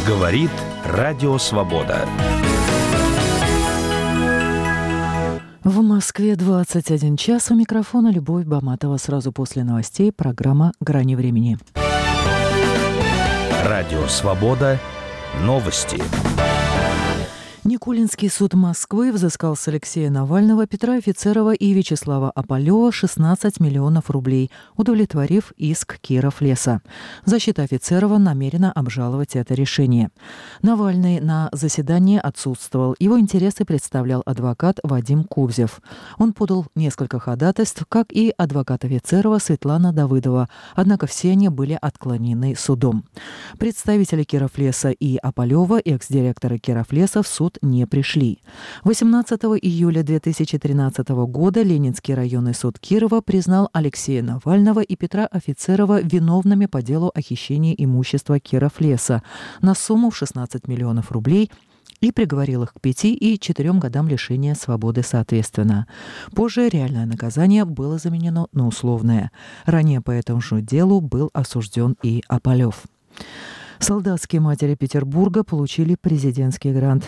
Говорит Радио Свобода. В Москве 21 час. У микрофона Любовь Баматова. Сразу после новостей программа «Грани времени». Радио Свобода. Новости. Никулинский суд Москвы взыскал с Алексея Навального, Петра Офицерова и Вячеслава Опалева 16 миллионов рублей, удовлетворив иск Кировлеса. Защита Офицерова намерена обжаловать это решение. Навальный на заседании отсутствовал. Его интересы представлял адвокат Вадим Кобзев. Он подал несколько ходатайств, как и адвокат Офицерова Светлана Давыдова, однако все они были отклонены судом. Представители Кировлеса и Опалева, экс-директора Кировлеса, в суд не пришли. 18 июля 2013 года Ленинский районный суд Кирова признал Алексея Навального и Петра Офицерова виновными по делу о хищении имущества Кировлеса на сумму в 16 миллионов рублей и приговорил их к 5 и 4 годам лишения свободы соответственно. Позже реальное наказание было заменено на условное. Ранее по этому же делу был осужден и Опалев. Солдатские матери Петербурга получили президентский грант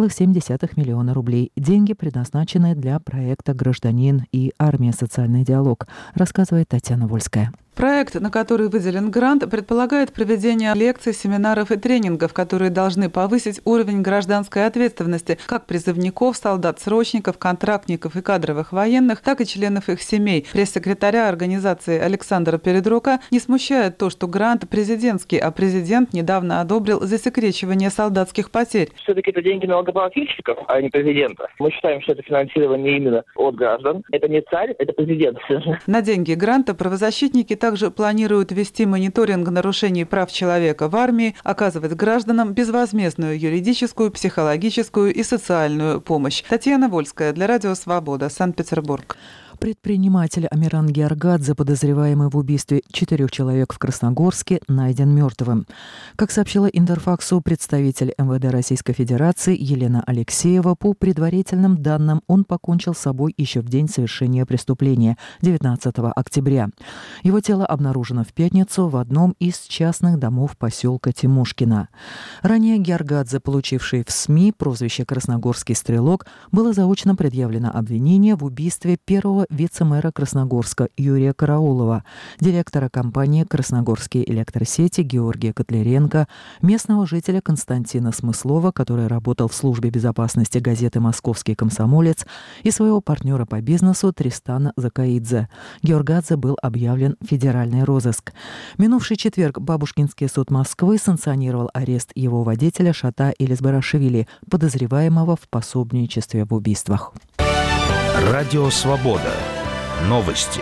2,7 миллиона рублей. Деньги предназначены для проекта «Гражданин и армия. Социальный диалог», рассказывает Татьяна Вольская. Проект, на который выделен грант, предполагает проведение лекций, семинаров и тренингов, которые должны повысить уровень гражданской ответственности как призывников, солдат-срочников, контрактников и кадровых военных, так и членов их семей. Пресс-секретаря организации Александра Передрука не смущает то, что грант президентский, а президент недавно одобрил засекречивание солдатских потерь. Все-таки это деньги налогоплательщиков, а не президента. Мы считаем, что это финансирование именно от граждан. Это не царь, это президент. На деньги гранта правозащитники также планируют вести мониторинг нарушений прав человека в армии, оказывать гражданам безвозмездную юридическую, психологическую и социальную помощь. Татьяна Вольская для Радио Свобода, Санкт-Петербург. Предприниматель Амиран Георгадзе, подозреваемый в убийстве 4 человек в Красногорске, найден мертвым. Как сообщила Интерфаксу представитель МВД Российской Федерации Елена Алексеева, по предварительным данным, он покончил с собой еще в день совершения преступления, 19 октября. Его тело обнаружено в пятницу в одном из частных домов поселка Тимошкино. Ранее Георгадзе, получивший в СМИ прозвище «Красногорский стрелок», было заочно предъявлено обвинение в убийстве первого вице-мэра Красногорска Юрия Караулова, директора компании «Красногорские электросети» Георгия Котляренко, местного жителя Константина Смыслова, который работал в службе безопасности газеты «Московский комсомолец», и своего партнера по бизнесу Тристана Закаидзе. Георгадзе был объявлен в федеральный розыск. Минувший четверг Бабушкинский суд Москвы санкционировал арест его водителя Шата Элизбарашвили, подозреваемого в пособничестве в убийствах. Радио Свобода. Новости.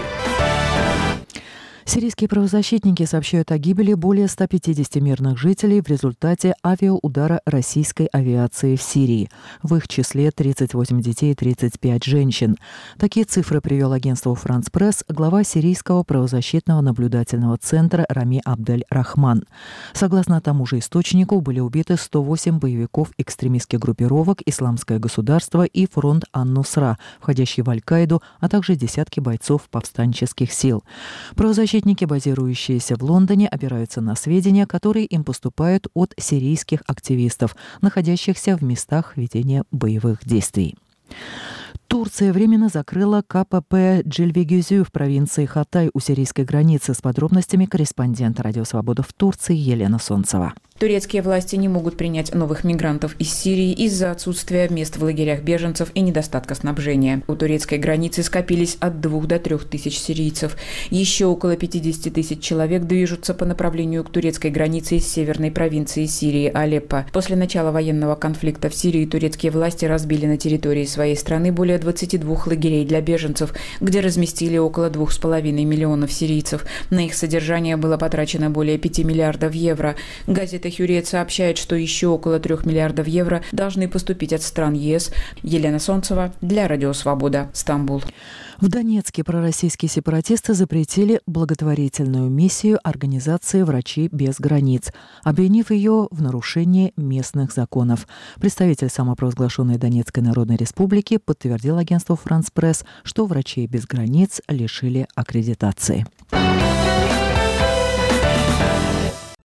Сирийские правозащитники сообщают о гибели более 150 мирных жителей в результате авиаудара российской авиации в Сирии. В их числе 38 детей и 35 женщин. Такие цифры привел агентству «Франс Пресс» глава Сирийского правозащитного наблюдательного центра Рами Абдель-Рахман. Согласно тому же источнику, были убиты 108 боевиков экстремистских группировок «Исламское государство» и фронт Ан-Нусра, входящий в Аль-Каиду, а также десятки бойцов повстанческих сил. Правозащитники, базирующиеся в Лондоне, опираются на сведения, которые им поступают от сирийских активистов, находящихся в местах ведения боевых действий. Турция временно закрыла КПП Джилбегизю в провинции Хатай у сирийской границы. С подробностями корреспондент Радио Свобода в Турции Елена Солнцева. Турецкие власти не могут принять новых мигрантов из Сирии из-за отсутствия мест в лагерях беженцев и недостатка снабжения. У турецкой границы скопились от 2 до 3 тысяч сирийцев. Еще около 50 тысяч человек движутся по направлению к турецкой границе из северной провинции Сирии Алеппо. После начала военного конфликта в Сирии турецкие власти разбили на территории своей страны более 22 лагерей для беженцев, где разместили около 2,5 миллионов сирийцев. На их содержание было потрачено более 5 миллиардов евро. Газета «Хюриет» сообщает, что еще около 3 миллиардов евро должны поступить от стран ЕС. Елена Солнцева для Радио Свобода, Стамбул. В Донецке пророссийские сепаратисты запретили благотворительную миссию организации «Врачи без границ», обвинив ее в нарушении местных законов. Представитель самопровозглашенной Донецкой Народной Республики подтвердил агентству «Франс Пресс», что «Врачей без границ» лишили аккредитации.